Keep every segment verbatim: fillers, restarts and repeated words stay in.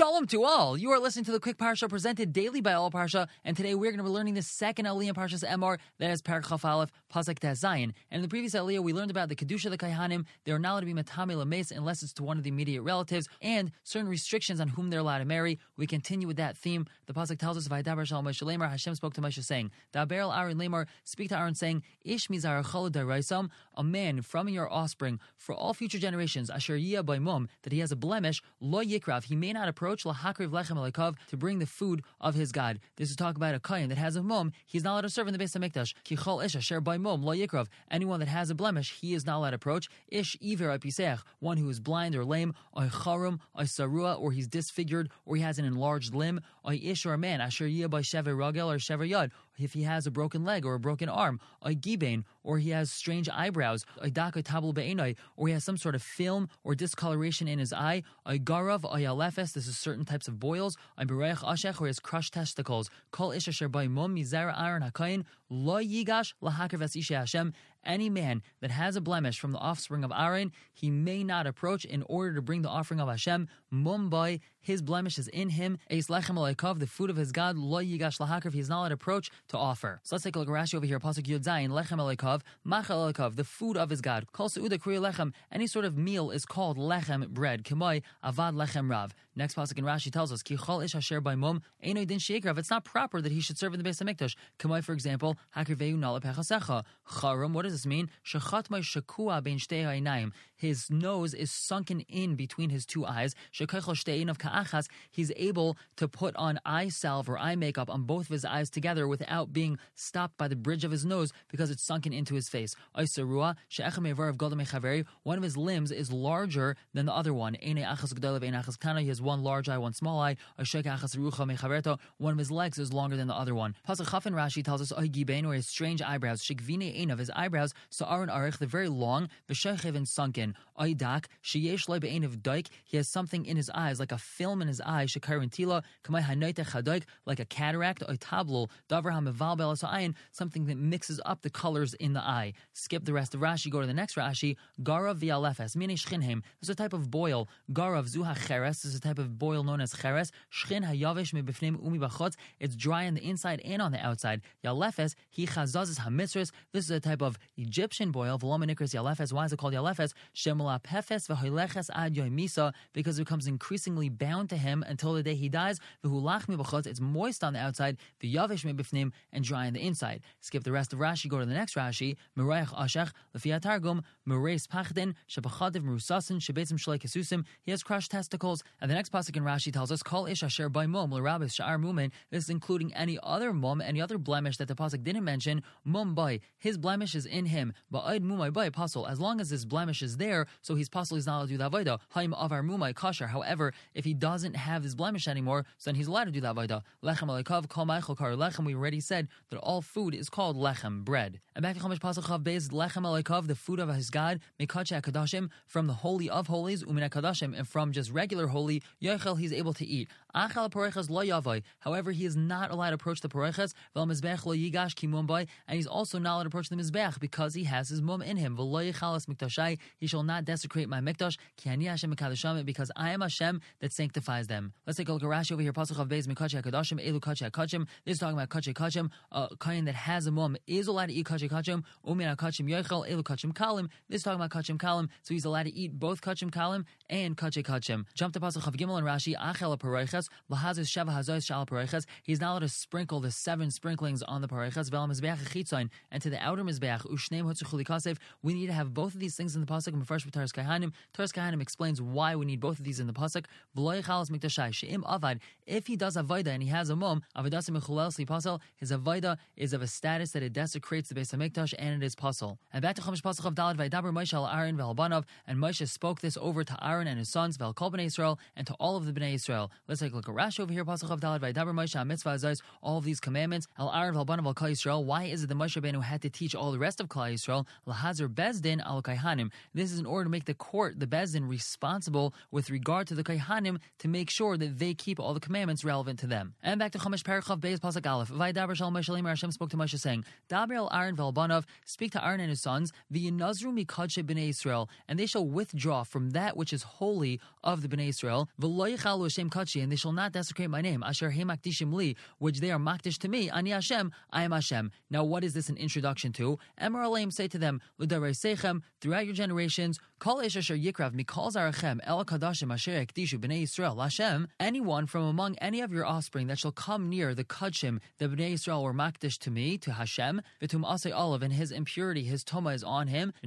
Shalom to all. You are listening to the Quick Parsha presented daily by All Parsha, and today we're going to be learning the second Aliyah in Parshas Emor, that is Perek Chaf Aleph, Pasuk Tes Zayin. And in the previous Aliyah, we learned about the Kedusha of the Kaihanim. They are not allowed to be Matame Lameis unless it's to one of the immediate relatives, and certain restrictions on whom they're allowed to marry. We continue with that theme. The Pasuk tells us, Vaydaber Shalom Moshe Lemar, Hashem spoke to Moshe saying, Daber el Aaron Lemar, speak to Aaron saying, Ish mizar chol daraisam, a man from your offspring, for all future generations, Asher Yiyah by Mum, that he has a blemish, Lo Yikrav, he may not approach Lahakriv Lechem Alekov to bring the food of his God. This is talk about a kohen that has a mum. He's not allowed to serve in the Beis Hamikdash. Ki chol ish asher by mum lo yikrav. Anyone that has a blemish, he is not allowed to approach. Ish iver apiseach, one who is blind or lame, or charum, or sarua, or he's disfigured, or he has an enlarged limb, or ish or a man asher yiyah by shever ragel or shever yad. If he has a broken leg or a broken arm, or gibein, or he has strange eyebrows, or daka tabul be'enai, or he has some sort of film or discoloration in his eye, or garav, or yalefes, this is certain types of boils, or bereich ashech, or his crushed testicles, kol ish asher by mum mizera aaron hakayin, lo yigash lahakar vasisha Hashem. Any man that has a blemish from the offspring of Aaron, he may not approach in order to bring the offering of Hashem. Mumbai, his blemish is in him. Eis lechem alaykov, the food of his God. Lo yigash lahakar, he is not allowed to approach to offer. So let's take a look at Rashi over here. Pasuk Yud Zayin, lechem alaykov, machal alaykov, the food of his God. Kol seuda kriya lechem, any sort of meal is called lechem, bread. Kemoi avad lechem rav. Next pasuk in Rashi tells us, Ki chol ish asher by mum, einoi din sheikrav. It's not proper that he should serve in the Beis Hamikdash. Kemoi, for example, hakriveu nala pechasecha. Charum, what does this mean? Shechatmai shakua bein shtei ha'inayim. His nose is sunken in between his two eyes. Shekachol shtein of ka'achas. He's able to put on eye salve or eye makeup on both of his eyes together without being stopped by the bridge of his nose because it's sunken into his face. Oisarua she'echem evar of gadol mechaveri. One of his limbs is larger than the other one. Einei achas gadol ve'ein achas kana. He has one large eye, one small eye. Oishek achas rucha mechaverto. One of his legs is longer than the other one. Pasuk Chaf in Rashi tells us, Oy gibein, or his strange eyebrows. Shekvine ein, of his eyebrows. So Aaron Arich, the very long, v'shechev, and sunken. Oidak sheyesh loy be'ein of doik. He has something in his eyes, like a film in his eye. Shekarin tila kamay hanoite chadoik, like a cataract. Oitablo davar hamival belas, something that mixes up the colors in the eye. Skip the rest of Rashi. Go to the next Rashi. Garav v'alefes, meaning shchinhem. This is a type of boil. Garav zuha cheres. This is a type of boil known as cheres. Shchin hayavish mebifnim umi bachotz. It's dry on the inside and on the outside. Yalefes he chazazes hamitzris. This is a type of Egyptian boil. V'lomenikris yalefes. Why is it called yalefes? Shemula pefes v'hoileches ad yoimisa, because it becomes increasingly bound to him until the day he dies. V'hulach mibachotz. It's moist on the outside. V'yavish mebifnim, and dry on the inside. Skip the rest of Rashi. Go to the next Rashi. Merayach ashech lefi targum mereis pachdin shebachadiv merusasin shebetzim shlei kesusim. He has crushed testicles. And the next pasuk in Rashi tells us, Kol ish asher by mum l'rabis sha'ar mumen. This is including any other mum, any other blemish that the pasuk didn't mention. Mum by, his blemish is in him. Ba'id mumai by apostle. As long as his blemish is there, so he's possible he's not allowed to do the avodah. Haim avar mumai kasher. However, if he doesn't have his blemish anymore, so then he's allowed to do the avodah. Lechem alekav kol ma'achol kar lechem. We already said that all food is called lechem, bread. And back to Chumash pasuk chav beis, lechem alekav, the food of his God, mekache kadashim, from the holy of holies, umin kadashim, and from just regular holy, yochel, he's able to eat. Achal parechas lo yavai. However, he is not allowed to approach the parechas. Vel mizbech lo yigash ki mum bai, and he's also not allowed to approach the mizbech because he has his mum in him. V'lo yichalas miktashai. He shall not desecrate my mikdash. Ki ani Hashem mekadasham, because I am Hashem that sanctifies them. Let's take a look at Rashi over here. Pasuk chav beis mikache kadashim elu kache kachim. This is talking about kache kachim. A kohen that has a mum is allowed to eat kache kachim. Umin kachim yochel elu kachim kalim. This is talking about kachim kalim. So he's allowed to eat both kachim kalim and kache kachim. Jump to pasuk chav gimel and Rashi. Achel parechas. Lahazis sheva hazos shal parechas. He's not allowed to sprinkle the seven sprinklings on the parechas. Vel mizbeach chitzain, and to the outer mizbeach ushneim hotzuchuli kasev. We need to have both of these things in the pasuk. And first with Taras Kahanim, Taras Kahanim explains why we need both of these in the pasuk. V'lo yichalas miktashai she'im avad. If he does avodah and he has a mum, avodasim mechulel sli pasal. His avodah is of a status that it desecrates the Beis Hamikdash and it is pasal. And back to Chumash pasuk of Dalad vaydaber Moshe al Aaron v'albanav, and Moshe spoke this over to Aaron and his sons v'al kol bnei Yisrael, and to all of the bnei Yisrael. Let's take a look at Rashi over here. Pasuk of Dalad vaydaber Moshe ha mitzvah azayis, all of these commandments. Al Aaron v'albanav al kol Yisrael. Why is it that Moshe Rabbeinu had to teach all the rest of Klal Yisrael? Lahazer bezdin al kaihanim. This is in order to make the court, the bezdin, responsible with regard to the kaihanim to make sure that they keep all the commandments relevant to them. And back to Chumash Perek Chaf Beis pasuk Aleph. Vaydaber Shalom Moshe Lemar. Hashem spoke to Moshe saying, Daber el Aaron v'albanav. Speak to Aaron and his sons. V'yinazru mikadshe bnei Yisrael, and they shall withdraw from that which is holy of the bnei Yisrael. V'lo yichalu Hashem kachi, and they shall not desecrate my name. Asher he makdishim li, which they are makdish to me. Ani Hashem, I am Hashem. Now, what is this an introduction to? Emor aleim, say to them, l'darei sechem, throughout your generations, kol ish asher yikrav mikol zarachem el kadashim asher yakdishu b'nei Yisrael Hashem. Anyone from among any of your offspring that shall come near the kadshim that b'nei Yisrael were makdish to me, to Hashem, v'tum asay olav, and his impurity, his toma is on him, and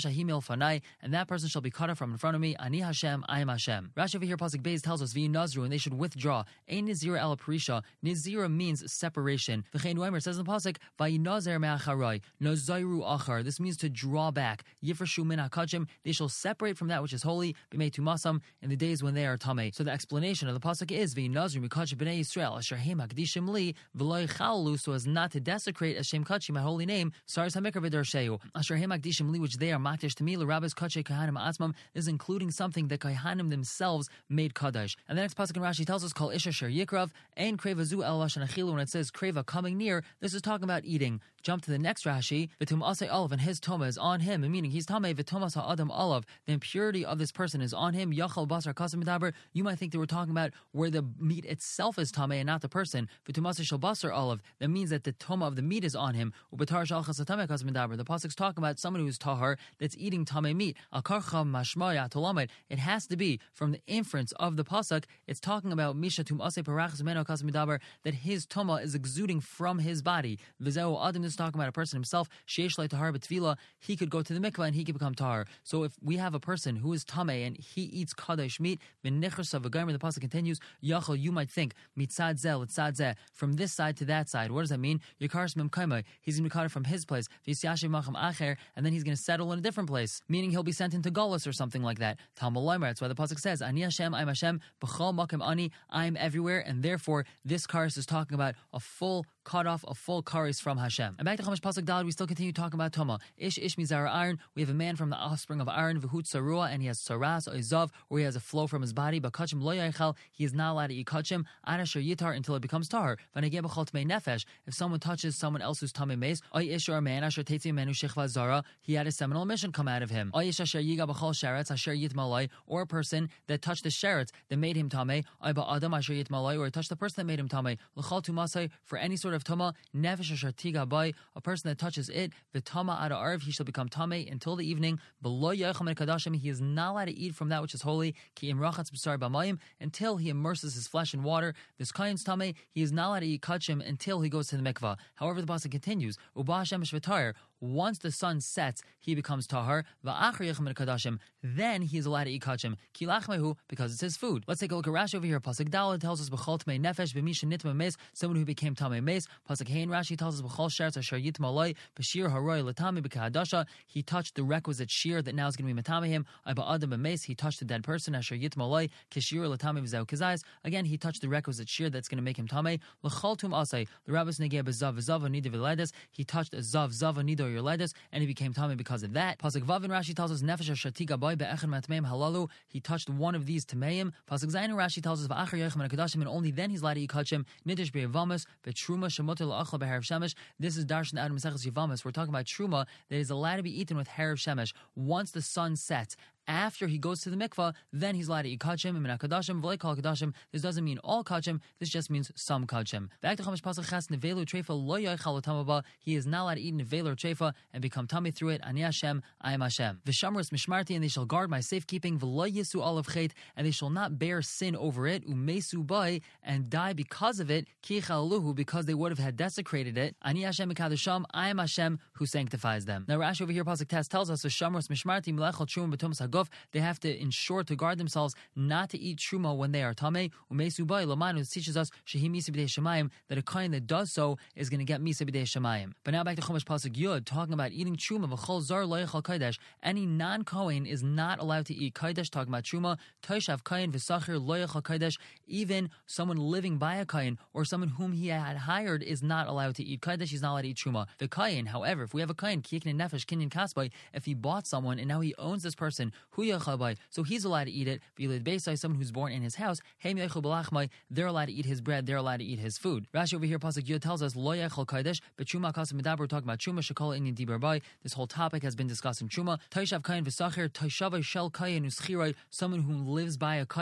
that person shall be cut off from in front of me. Ani Hashem, I am Hashem. Rashi over here, pasuk Beis, tells us v'yinazru, and they should withdraw. Ein nizira el parisha. Nizira means separation. V'chein Noimer says in the pasuk v'yinazer me'acharai nazayru achar. This means to draw back. Yifreshu min hakadshim. They shall separate from that which is holy. B'mei tumasam, in the days when they are tamei. So the explanation of the pasuk is v'yinazru mikadshim b'nei Yisrael asher heim hakdishim li v'lo yichalu, so as not to desecrate Hashem kadshim, my holy name. Saris hamikra v'darsheyu asher heim hakdishim li, which they are makdish to me. L'rabbis kadshe kahanim atzmam, is including something that kahanim themselves made kaddish. And the next pasuk in Rashi tells us call isha sher yikrav ein kreva zu el lashon achilu. When it says kreva, coming near, this is talking about eating. Jump to the next Rashi. V'tum asay olav, and his toma is on him, meaning he's tamei. V'tomas ha'adam olav, the impurity of this person is on him. Yachal basar kasam medaber. You might think they were talking about where the meat itself is tamei and not the person. V'tum asay shal basar olav, that means that the toma of the meat is on him. U'batar shal chasatamei kasam medaber. The pasuk's talking about someone who is tahar that's eating tamei meat. Al karcha mashmaya tolamed. It has to be from the inference of the pasuk. It's talking about misha tum asay parachas meno kasam medaber, that his toma is exuding from his body. V'zeu adam is talking about a person himself. Sheish lai tahar b'tefila, he could go to the mikvah and he could become tahar. So if we have a person who is tamei and he eats kaddish meat, v'nichursa v'gaymer, the pasuk continues, yachol, you might think, mitzad zeh l'tzad zeh, from this side to that side. What does that mean? Yikaris memkaimai, he's going to be cut from his place, v'yisyashiv macham acher, and then he's going to settle in a different place, meaning he'll be sent into Golus or something like that. Talmud Leimer, that's why the pasuk says, Ani Hashem, I'm Hashem, b'chol makim ani, I'm everywhere, and therefore this karis is talking about a full cut off, a full karis from Hashem. And back to Chumash pasuk Daled, we still continue talking about Toma. Ish ish mizar Aaron, we have a man from the offspring of Aaron, v'hut sarua, and he has saras, oizav, or he has a flow from his body, but kachim lo yaichal, he is not allowed to eat kachim, adasher yitar, until it becomes tar. V'negeh b'chol tmei nefesh, if someone touches someone else who's tamei meis, oy ish or a man, asher tetzi menu shechva zara, he had a seminal emission come out of him. Oy ish asher yiga b'chol sheretz, asher yitmalai, or a person that touched the sheretz that made him tamei, oy ba'adam asher yitmalai, or touched the person that made him tamei, l'chol tumasai, for any sort of tuma, nefesh asher tiga bai, a person that touches it, v'tama ada arv, he shall become tamei until the evening. Below yacham kadashim, he is not allowed to eat from that which is holy. Ki im rachatz b'sar b'mayim, until he immerses his flesh in water. This kain's tamei, he is not allowed to eat kachim until he goes to the mikvah. However, the pasuk continues, uba Hashem shv'tayr, once the sun sets, he becomes tahar. Then he is allowed to eat kachim. Kilachmehu, because it's his food. Let's take a look at Rashi over here. Pasuk Daled tells us b'chol tmei nefesh b'misha nitma meis, someone who became tamei meis. Pasuk Hein Rashi tells us b'chol sheretz asher yitma loi b'shir haroi l'tami b'kahadasha. He touched the requisite shear that now is going to be matame him. Iba adam b'meis, he touched the dead person asher yitma loi kishir l'tami v'zeu kazais. Again, he touched the requisite shear that's going to make him tamei. L'chol tum asay the rabbis negeh b'zav v'zav nida v'ledes. He touched a zav zav nida your ledes, and he became tamei because of that. Pasuk Vav in Rashi tells us nefesh shatiga boy be'echen matmeim halalu. He touched one of these tameim. Pasuk Zayin in Rashi tells us v'achar yechem and kadashim, and only then he's allowed to eat kachim. Nidish be'yavamas be'truma shemotel achla be'harav shemesh. This is darshan Adam Maseches Yavamas. We're talking about truma that is allowed to be eaten with harav shemesh once the sun sets. After he goes to the mikvah, then he's allowed to eat kachim and minakadashim, v'leikal kadashim. This doesn't mean all kachim. This just means some kachim. Back to Chumash pasuk Ches, nevelu treifa lo yoichal tamaba. He is not allowed to eat nevelu or treifa and become tummy through it. Ani Hashem, I am Hashem. V'shamros mishmarti, and they shall guard my safekeeping. V'lo yisu olav chet, and they shall not bear sin over it. Umesu bai, and die because of it. Ki chaluhu, because they would have had desecrated it. Ani Hashem mikadasham, I am Hashem who sanctifies them. Now Rashi over here pasuk Tes tells us v'shamros mishmarti milechal truma b'tumas haguf. They have to ensure to guard themselves not to eat truma when they are tamei. Umesu bai lamanu teaches us shehi misa b'dei shemayim, that a kohen that does so is going to get misa b'dei shemayim. But now back to Chumash pasuk Yud, talking about eating truma. V'chol zar lo yechal kodesh. Any non-kohen is not allowed to eat kodesh. Talking about truma. Toshav kohen v'sachir lo yechal kodesh. Even someone living by a kohen or someone whom he had hired is not allowed to eat kodesh. He's not allowed to eat truma. The kohen, however, if we have a kohen kikin nefesh kinyan kasbay, if he bought someone and now he owns this person, hu yechal, so he's allowed to eat it. Someone who's born in his house, they're allowed to eat his bread, they're allowed to eat his food. Rashi over here, pasuk Yud tells us, lo yechal kodesh, but truma kasem medaber, we're talking about truma, shekol inyan dibar bai. This whole topic has been discussed in truma. Toshav kain v'sachir, toshavai shel kain uschiroi, someone who lives by a kain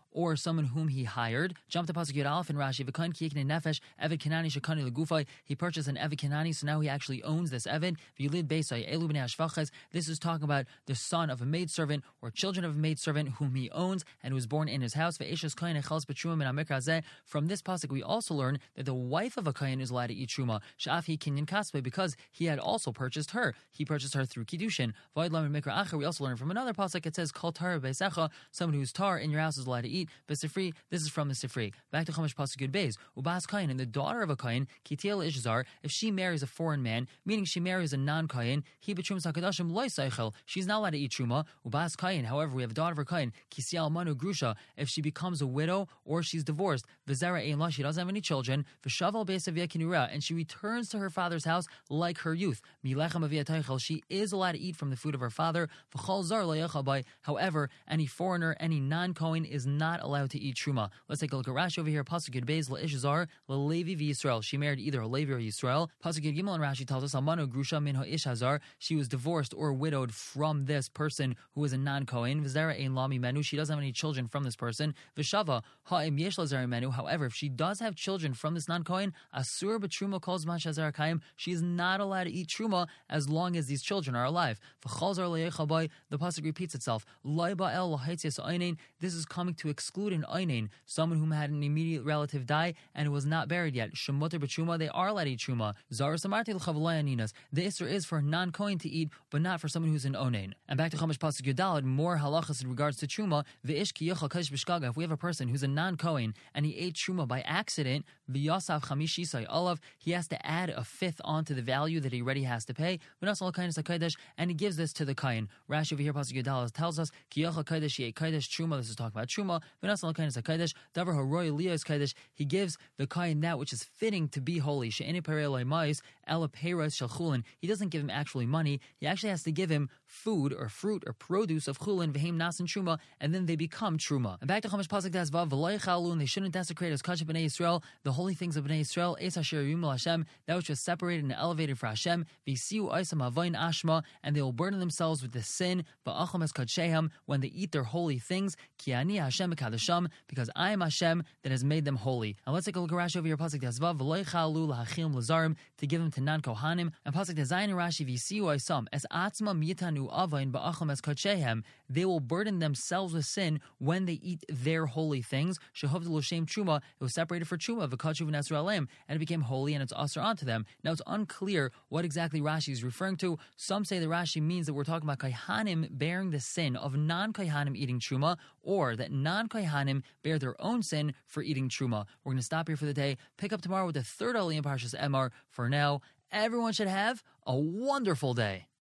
or someone whom he hired. Jump to Pasuk Yud Aleph in Rashi. V'kain ki yiknei nefesh Eved Kenani shekani legufay. He purchased an Eved Kenani, so now he actually owns this Eved. V'yulid beisay elu b'nei hashvachas. This is talking about the son of a maidservant or children of a maidservant whom he owns and who was born in his house. Ve'eshes kain echals b'truma min hamikra hazeh. From this pasuk, we also learn that the wife of a kain is allowed to eat truma. Sha'af hi kinyan kaspe, because he had also purchased her. He purchased her through kiddushin. V'ayid lam mikra acher. We also learn from another pasuk. It says kol tar beisecha. Someone who's tar in your house is allowed to eat. B'sifri. This is from the Sifri. Back to Chumash pasuk Yud Beis. Ubas kain, and the daughter of a kain, kitiel ishzar. If she marries a foreign man, meaning she marries a non-kain, he b'trumas hakadashim loy seichel. She's not allowed to eat truma. Ubas kain. However, we have a daughter of a kain, kisial manu grusha. If she becomes a widow or she's divorced, v'zera ein la, she doesn't have any children. V'shaval be'esav yekinura, and she returns to her father's house like her youth. Milechem aviyat teichel. She is allowed to eat from the food of her father. V'chol zar lo yechal bay. However, any foreigner, any non-kohen is not allowed to eat truma. Let's take a look at Rashi over here. Pasuk Yud Beis le'ishzar le'levi v'Yisrael. She married either a Levi or Yisrael. Pasuk Yud Gimel and Rashi tells us Almano grusha min ha'ish hazar. She was divorced or widowed from this person who is a non-kohen. V'zera ein lami menu. She doesn't have any children from this person. V'shava ha'im yesh la zera menu. However, if she does have children from this non-kohen, asur b'truma kol zman shazar kayim. She is not allowed to eat truma as long as these children are alive. V'chol zar le'yechal bay. The pasuk repeats itself. Lai ba'el lahaitzes einain. This is coming to exclude an einain, someone who had an immediate relative die and who was not buried yet. Shemuter b'truma, they are allowed to eat truma. Zara samarti l'chavlayaninas. The isser is for a non-kohen to eat, but not for someone who's an onain. And back to Chumash pasuk Yudalad, more halachas in regards to truma. V'ish ki yochal kadosh b'shgaga. If we have a person who's a non-kohen and he ate truma by accident, v'yasav chamishisai olav, he has to add a fifth onto the value that he already has to pay. V'nasal kadosh hakadosh, and he gives this to the kohen. Rashi over here pasuk Yudalad tells us ki yochal kadosh, he ate kadosh truma. This is talking about truma. V'nasal kadosh hakadosh davar haroy liyos kadosh. He gives the kohen that which is fitting to be holy. She'eni perei mais ela peiros shel chulin. He doesn't give him actually money. He actually has to give him food or fruit or produce of chulin v'heim nasan truma, and then they become truma. And back to Chumash pasuk dasvav v'lo yechalun. They shouldn't desecrate as kachim b'nei Yisrael, the holy things of b'nei Yisrael. Es asher yimul Hashem, that which was separated and elevated for Hashem. V'siu oisam havayin ashma, and they will burden themselves with the sin ba'acham es kadshehem, when they eat their holy things. Ki ani Hashem kadasham, because I am Hashem that has made them holy. And let's take a look at Rashi over here. Pasuk dasvav v'lo yechalu lahachim lazarim, to give them to non-kohanim. And pasuk dazayin and Rashi v'siu oisam es atzma mitanu avayin ba'acham es kadshehem. They will burden themselves with sin when they eat their holy things. Shehovd l'shem truma, it was separated for truma v'kachuv v'nesralim, and it became holy and it's usher onto them. Now it's unclear what exactly Rashi is referring to. Some say that Rashi means that we're talking about kaihanim bearing the sin of non-kaihanim eating truma, or that non-kaihanim bear their own sin for eating truma. We're going to stop here for the day. Pick up tomorrow with the third Aliyah in Parshas Emor. For now, everyone should have a wonderful day.